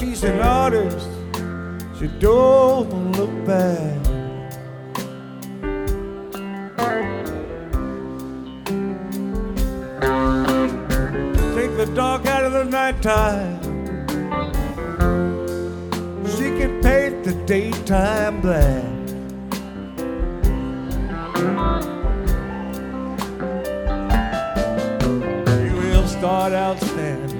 she's an artist, she don't look bad. Take the dark out of the nighttime, she can paint the daytime black. You will start out standing